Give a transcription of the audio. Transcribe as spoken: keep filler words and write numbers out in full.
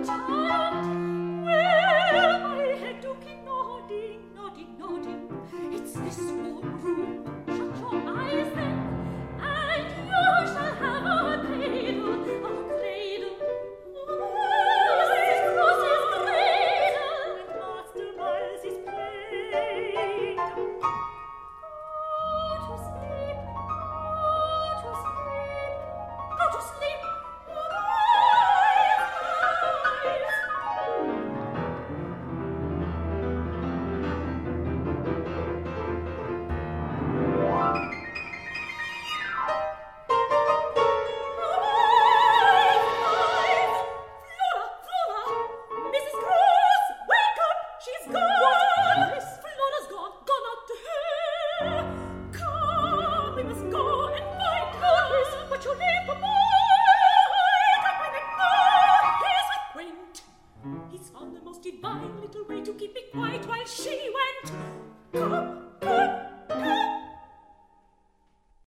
child. Well, I had to keep nodding, nodding, nodding. It's this warm room. Shut your eyes then, and you shall have a cradle, a cradle. Mrs. Cross's cradle, and Master Miles's play. Go to sleep, go to sleep, go to sleep. He's found the most divine little way to keep me quiet while she went. Come!